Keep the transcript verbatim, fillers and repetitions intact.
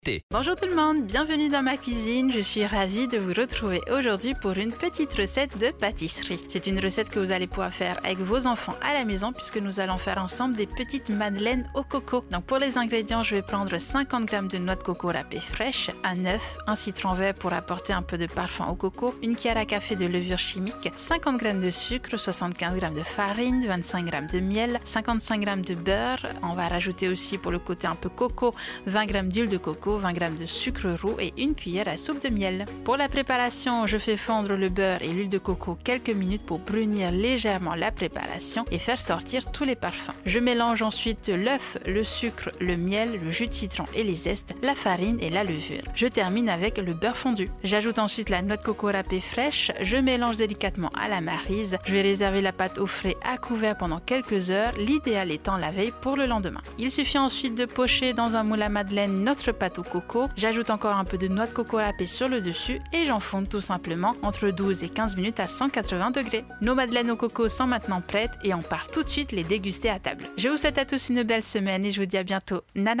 Bonjour tout le monde, bienvenue dans ma cuisine. Je suis ravie de vous retrouver aujourd'hui pour une petite recette de pâtisserie. C'est une recette que vous allez pouvoir faire avec vos enfants à la maison puisque nous allons faire ensemble des petites madeleines au coco. Donc pour les ingrédients, je vais prendre cinquante grammes de noix de coco râpée fraîche, un œuf, un citron vert pour apporter un peu de parfum au coco, une cuillère à café de levure chimique, cinquante grammes de sucre, soixante-quinze grammes de farine, vingt-cinq grammes de miel, cinquante-cinq grammes de beurre. On va rajouter aussi pour le côté un peu coco, vingt grammes d'huile de coco, vingt grammes de sucre roux et une cuillère à soupe de miel. Pour la préparation, je fais fondre le beurre et l'huile de coco quelques minutes pour brunir légèrement la préparation et faire sortir tous les parfums. Je mélange ensuite l'œuf, le sucre, le miel, le jus de citron et les zestes, la farine et la levure. Je termine avec le beurre fondu. J'ajoute ensuite la noix de coco râpée fraîche, je mélange délicatement à la maryse. Je vais réserver la pâte au frais à couvert pendant quelques heures, l'idéal étant la veille pour le lendemain. Il suffit ensuite de pocher dans un moule à madeleine notre pâte au coco. J'ajoute encore un peu de noix de coco râpée sur le dessus et j'enfonce tout simplement entre douze et quinze minutes à cent quatre-vingts degrés. Nos madeleines au coco sont maintenant prêtes et on part tout de suite les déguster à table. Je vous souhaite à tous une belle semaine et je vous dis à bientôt. Nana!